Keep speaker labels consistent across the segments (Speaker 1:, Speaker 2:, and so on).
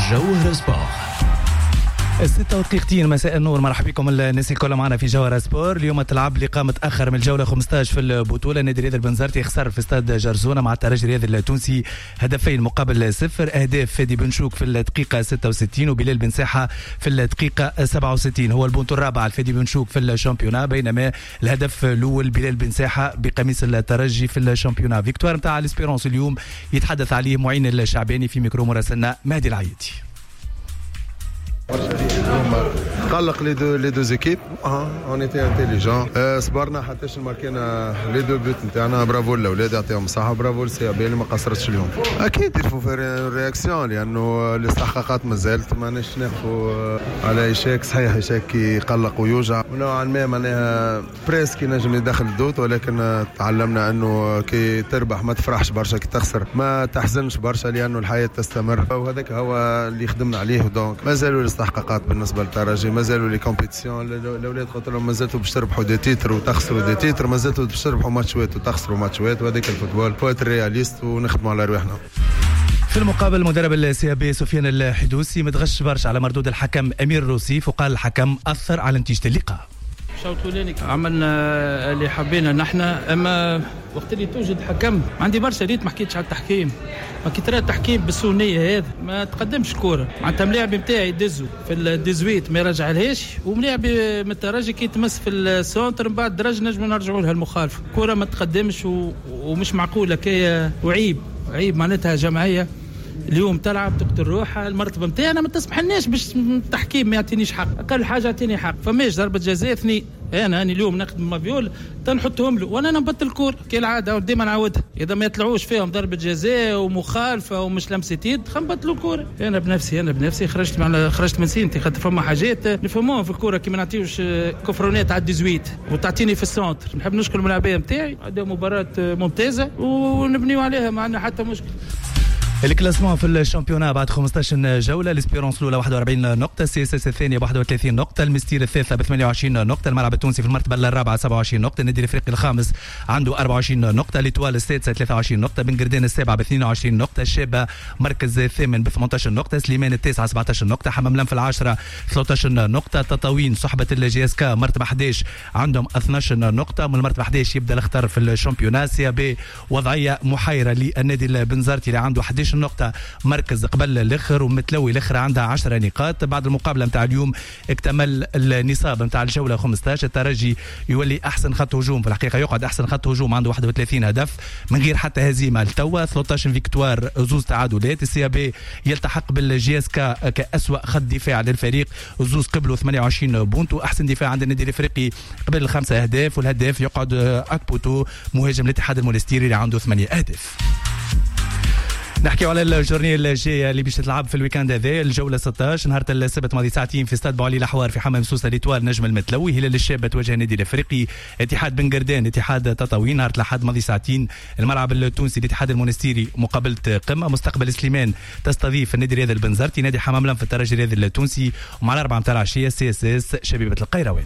Speaker 1: جوهر سبور. 6 دقيقتين مساء النور، مرحبا بكم الناس الكل معنا في جوهر سبور. اليوم تلعب لقاء متاخر من الجوله 15 في البطوله. نادي الرياضي البنزرتي خسر في استاد جرزونه مع الترجي الرياضي التونسي هدفين مقابل 0. اهداف فادي بن شوك في الدقيقه 66 وبلال بن ساحه في الدقيقه 67. هو البونتو الرابع على فادي بن شوك في الشامبيونا، بينما الهدف الاول بلال بن ساحه بقميص الترجي في الشامبيونا. فيكتوار نتاع الاسبيرونس اليوم يتحدث عليه معين الشعباني في ميكرو مراسلنا مهدي العيدي.
Speaker 2: قلق لي دو زيكيب اون ايتي انتيليجون، صبرنا حتىش ماركينا لي دو بوت نتاعنا. برافو الاولاد يعطيهم الصحه، برافو للسي بي اللي ما قصرتش اليوم. اكيد يلفو في رياكسيون لانه الاستحقاقات مازالت ماناش ناخذوا على إشاك. صحيح إشاك يقلق ويوجع ونوعا ما معناها بريسك ينجم يدخل الدوت، ولكن تعلمنا انه كي تربح ما تفرحش برشا، كي تخسر ما تحزنش برشا لانه الحياه تستمر، وهذاك هو اللي خدمنا عليه. دونك مازالوا الاستحقاقات بالنسبه للترجي، مازالوا لي كومبيتيسيون. الاولاد قلت لهم مازالتوا باش تربحوا دي تيتر وتخسروا دي تيتر، مازالتوا باش تربحوا ماتشات وتخسروا ماتشات، وهذاك الفوتبول فوت الرياليست ونخدموا على رواحنا.
Speaker 1: في المقابل مدرب السي بي سفيان الحدوسي متغش برشا على مردود الحكم امير روسيف، وقال الحكم اثر على نتيجه اللقاء.
Speaker 3: شوط اولاني عملنا اللي حبينا نحن، اما وقت اللي توجد حكم عندي برشا ريت ما حكيتش على التحكيم. ما كي ترى التحكيم بالسونيه هذا ما تقدمش كوره. معناتها ملاعب نتاعي يدزوا في الديزويت ما يرجعلهاش، وملاعب من الترجي كي تمس في السونتر من بعد درجه نجم نرجعوا لها المخالفه. كوره ما تقدمش ومش معقوله كي وعيب معناتها جمعيه اليوم تلعب تقتل روحها. المرتبه نتاعنا ما تسمحلناش باش التحكيم ما يعطينيش حق، اقل حاجه يعطيني حق. فماش ضربه جزاء اثنين، انا اليوم نخدم مافيول تنحطهم له وانا نبطل الكور كالعاده وديما نعاودها. اذا ما يطلعوش فيهم ضربه جزاء ومخالفه ومش لمسه يد نبطلوا الكوره. انا بنفسي خرجت من سينتي، خاطر فما حاجات نفهموها في الكوره كي ما نعطيوش كفرونات على الديزويت وتعطيني في السونتر. نحب نشكر الملاعبيه نتاعي، عندهم مباراه ممتازه ونبنيو عليها، ما عندنا حتى مشكل.
Speaker 1: الكلاسمون في الشامبيونا بعد 15 جوله، الاسبيرونس الاولى 41 نقطه، سي اس اس الثانيه ب 31 نقطه، المستير الثالثه ب 28 نقطه، الملعب التونسي في المرتبه الرابعه 27 نقطه، النادي الافريقي الخامس عنده 24 نقطه، ليتوال السادسه 23 نقطه، بن قردان السابعه ب 22 نقطه، الشابه مركز الثامن ب 18 نقطه، سليمان التاسعه 17 نقطه، حمام لم في العاشره 13 نقطه، تطاوين صحبه الجي اس كا مرتبه 11 عندهم 12 نقطه. من المرتبه 11 يبدا الاخطر في الشامبيونا. سي بي وضعيه محيره للنادي البنزرتي اللي عنده 11 نقطة مركز قبل الاخر، ومتلوي الاخر عندها 10 نقاط. بعد المقابلة نتاع اليوم اكتمل النصاب نتاع الجولة 15. الترجي يولي احسن خط هجوم، في الحقيقة يقعد احسن خط هجوم، عنده 31 هدف من غير حتى هزيمة لتوا، 13 فيكتوار، زوز تعادلات. السي بي يلتحق بالجي اس كا كأسوأ خط دفاع للفريق، زوز قبله 28 بونت، واحسن دفاع عند النادي الافريقي قبل الخمسة اهداف، والهداف يقعد اكبوتو مهاجم الاتحاد المونستيري اللي عنده 8 اهداف. نحكي على الجورني الجايه اللي باش تلعب في الويكاند هذا، الجوله 16 نهار السبت ماضي ساعتين في استاد بوعلي الاحوار في حمام سوسه. ليتوال نجم المتلوي، هلال الشابه تواجه النادي الافريقي، اتحاد بن قردان اتحاد تطاوين نهار الاحد ماضي ساعتين. الملعب التونسي الاتحاد المونستيري مقابله قمه. مستقبل سليمان تستضيف النادي الرياضي البنزرتي، نادي حمام لم في الترجي الرياضي التونسي، ومع الاربعه نتاع العشيه سي اس اس شبيبه القيروان.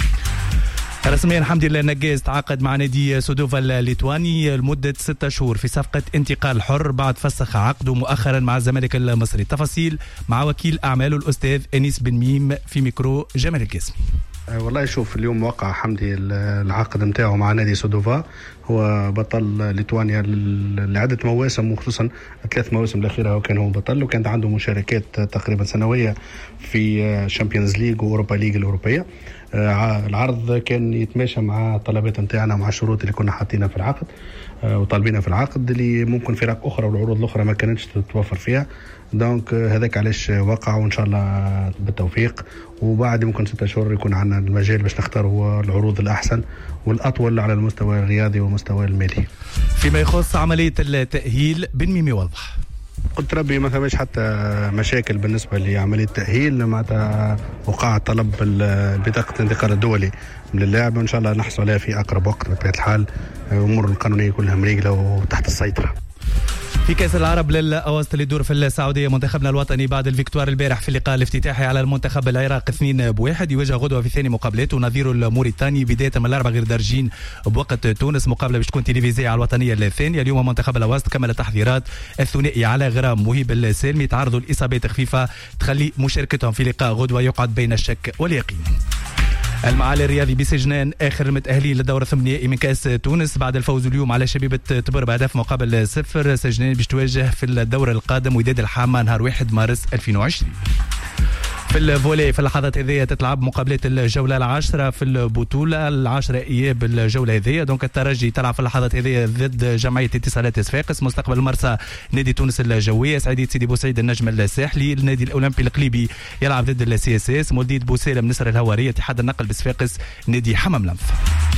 Speaker 1: رسميا الحمد لله نجاز تعاقد مع نادي سودوفا الليتواني لمدة 6 شهور في صفقة انتقال حر بعد فسخ عقده مؤخرا مع الزمالك المصري. التفاصيل مع وكيل أعماله الأستاذ أنيس بن ميم في ميكرو جمال القاسمي.
Speaker 4: والله شوف اليوم وقع حمدي العقد نتاعه مع نادي سودوفا، هو بطل ليتوانيا لعدة مواسم، وخصوصا 3 مواسم الأخيرة وكان هو بطل، وكانت عنده مشاركات تقريبا سنوية في شامبيونز ليج وأوروبا ليج الأوروبية. العرض كان يتماشى مع الطلبات نتاعنا، مع الشروط اللي كنا حاطينها في العقد وطالبينها في العقد، اللي ممكن فرق أخرى والعروض الأخرى ما كانتش تتوفر فيها. دونك هذاك علاش وقع، وإن شاء الله بالتوفيق. وبعد ممكن 6 شهور يكون عندنا المجال باش نختار هو العروض الأحسن والأطول على المستوى الرياضي والمستوى المالي.
Speaker 1: فيما يخص عملية التأهيل بن ميمي وضح.
Speaker 4: قلت ربي ما ثماش حتى مشاكل بالنسبة لعملية التأهيل، معناتها وقع طلب بطاقة الانتقال الدولي من اللاعب، وإن شاء الله نحصل عليها في أقرب وقت. بطبيعة الحال الأمور القانونية كلها مريقلة وتحت السيطرة.
Speaker 1: في كأس العرب للأوسط اللي يدور في السعودية، منتخبنا الوطني بعد الفيكتوار البارح في اللقاء الافتتاحي على المنتخب العراقي 2-1 يواجه غدوة في ثاني مقابلاته نظيره الموريتاني بداية من الأربعة غير دارجين بوقت تونس. مقابلة باش تكون تلفزيونية على الوطنية الثانية. اليوم منتخب الوسط كمل التحضيرات الثنائي على غرام وهيب السالمي تعرضوا لإصابات خفيفة تخلي مشاركتهم في لقاء غدوة يقعد بين الشك واليقين. المعالي الرياضي بسجنان آخر المتأهلين للدورة الثمانية من كأس تونس بعد الفوز اليوم على شبيبة تبر بهدف مقابل 0. سجنان باش تواجه في الدورة القادم وداد الحامة نهار 1 مارس 2020. في الفولي في اللحظات هذه تتلعب مقابلات الجولة العاشرة في البطولة العاشرة إياب الجولة هذه. دونك الترجي تلعب في اللحظات هذه ضد جمعية اتصالات صفاقس. مستقبل المرسى نادي تونس الجوية. سعيدية سيدي بوسعيد النجم الساحلي. النادي الأولمبي القليبي يلعب ضد السي اس اس. مولديد بوسالم نسر الهوارية. اتحاد النقل بصفاقس نادي حمام لنف.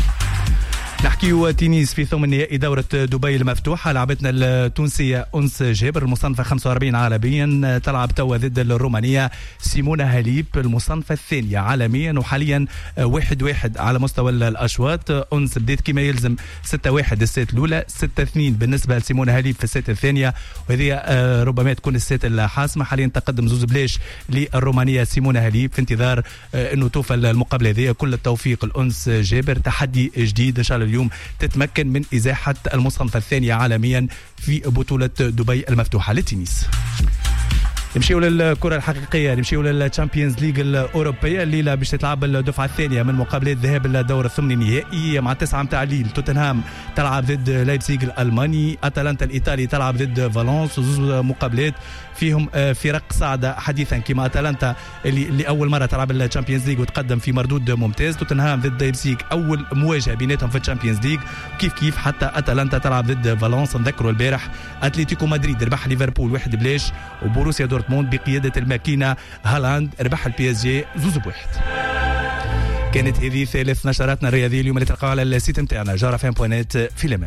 Speaker 1: نحكيو تنس في ثمن نهائي دورة دبي المفتوحة. لعبتنا التونسية أنس جابر المصنفة 45 عالميا تلعب توا ضد الرومانية سيمونا هاليب المصنفة الثانية عالميا وحاليا 1-1 على مستوى الأشواط. أنس بديت كما يلزم 6-1 السيت الأولى 6-2 بالنسبة لسيمونا هاليب في السيت الثانية وهذه ربما تكون السيت الحاسمة. حاليا تقدم زوز بلاش للرومانية سيمونا هاليب في انتظار أنه توفى المقابلة هذه. كل التوفيق الأنس جابر تحدي جديد إن شاء الله اليوم تتمكن من إزاحة المصنفة الثانية عالميا في بطولة دبي المفتوحة للتنس. نمشيو للكرة الحقيقية. نمشيو للتشامبيونز ليج الأوروبية. الليلة باش تتلعب الدفعة الثانية من مقابلات ذهاب الدور الثمني النهائي مع 9 متاع الليل. توتنهام تلعب ضد لايبزيغ الألماني. أتلانتا الإيطالي تلعب ضد فالنس. زوز مقابلات فيهم فرق صاعدة حديثا كما أتلانتا اللي أول مرة تلعب التشامبيونز ليج وتقدم في مردود ممتاز. توتنهام ضد لايبزيغ أول مواجهة بيناتهم في التشامبيونز ليج. كيف حتى أتلانتا تلعب ضد فالنس. نذكروا البارح أتليتيكو مدريد ربح ليفربول 1-0 وبوروسيا دورتموند بقيادة الماكينة هالاند ربح البي اس جي 2-1. كانت هذه ثالث نشراتنا الرياضية اليوم اللي تلقاها على السيت نتاعنا جارة فان بوانات في لمان.